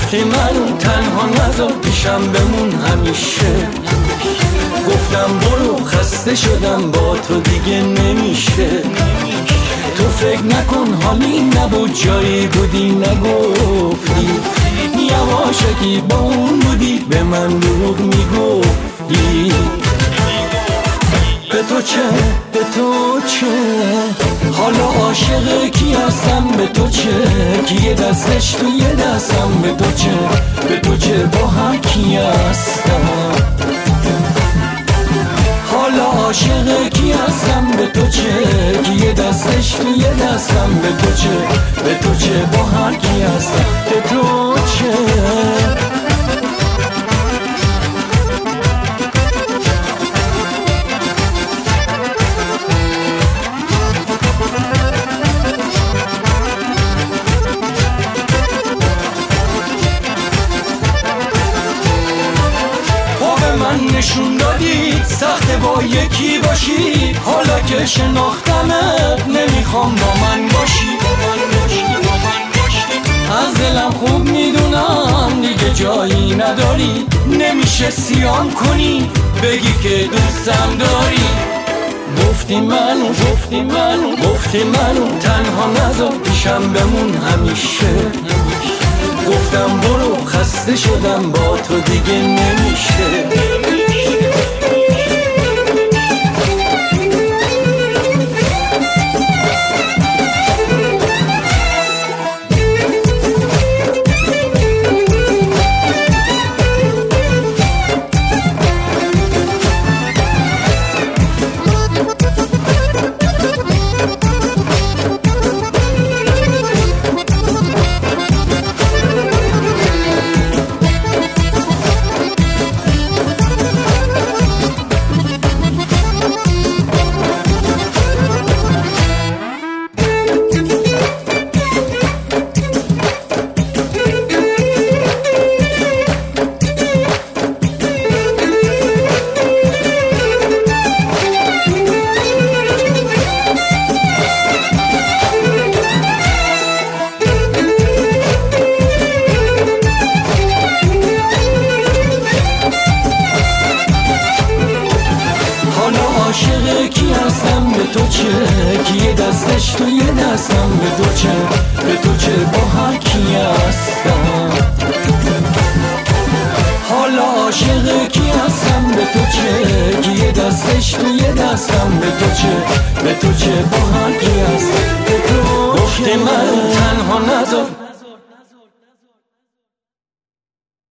گفتی منو تنها نذار پیشم بمون همیشه. گفتم برو خسته شدم با تو دیگه نمیشه. تو فکر نکن حالی نبود جایی بودی نگفتی. یواشکی با اون بودی به من دروغ میگفتی. به تو چه به تو چه حالا عاشق کی هستم؟ به تو چه که یه دستش تو یه دستم؟ به تو چه به تو چه با هر کی هستم؟ حالا عاشق کی هستم؟ به تو چه که یه دستش تو یه دستم؟ به تو چه به تو چه با هر کی هستم؟ به تو چه نشون دادی سخته با یکی باشی. حالا که شناختمت نمیخوام با من باشی. از دلم خوب میدونم دیگه جایی نداری. نمیشه سیام کنی بگی که دوستم داری. گفتی منو تنها نذار پیشم بمون همیشه. گفتم برو خسته شدم با تو دیگه نمیشه. عاشق کی هستم؟ به تو چه که یه دستش تو یه دستم؟ به تو چه به تو چه با هر کی هستم؟ حالا عاشق کی هستم؟ به تو چه که یه دستش تو یه دستم؟ به تو چه به تو چه با هر کی هستم؟ به تو گفتی من تنها نذار